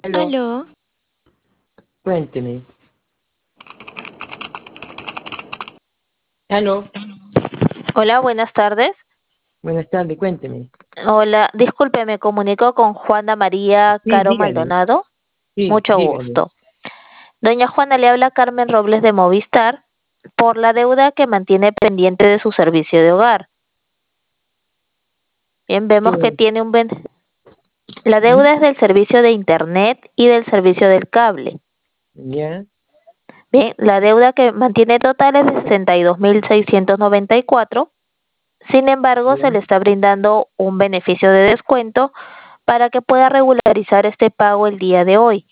Aló, Aló, cuénteme. Aló, hola, buenas tardes. buenas tardes, cuénteme. Hola, disculpe, me comunico con Juana María Sí, Caro dígame. Maldonado. Sí, Mucho dígame. gusto. Doña Juana, le habla Carmen Robles de Movistar por la deuda que mantiene pendiente de su servicio de hogar. Bien, vemos que ¿Qué? tiene la ¿Mm? deuda es del servicio de Internet y del servicio del cable. ¿Ya? Bien, la deuda que mantiene total es de 62.694. Sin embargo, se ¿Ya? le está brindando un beneficio de descuento para que pueda regularizar este pago el día de hoy.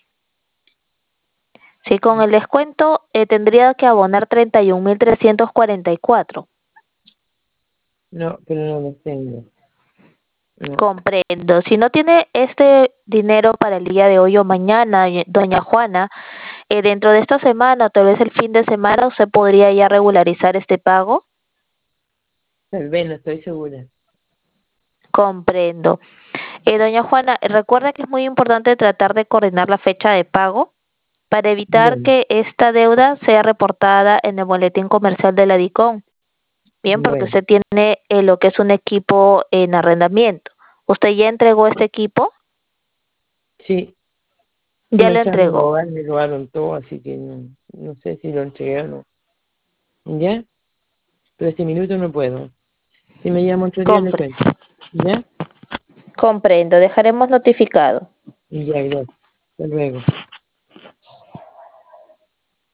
Sí, con el descuento tendría que abonar 31.344. No, pero no los tengo. No, Comprendo. Si no tiene este dinero para el día de hoy o mañana, doña Juana, dentro de esta semana o tal vez el fin de semana, usted podría ya regularizar este pago. tal vez no estoy segura. Comprendo. Doña Juana, recuerda que es muy importante tratar de coordinar la fecha de pago para evitar Bueno, que esta deuda sea reportada en el boletín comercial de la DICOM. Bien, porque bueno. usted tiene lo que es un equipo en arrendamiento. ¿Usted ya entregó este equipo? Sí, Ya me lo echaron a entregó. robar, me robaron todo, así que no sé si lo entregué o no. ¿Ya? Pero este minuto no puedo. Si me llamo otro día le Compre. cuento. ¿Ya? Comprendo. Dejaremos notificado. Y ya, gracias. Hasta luego.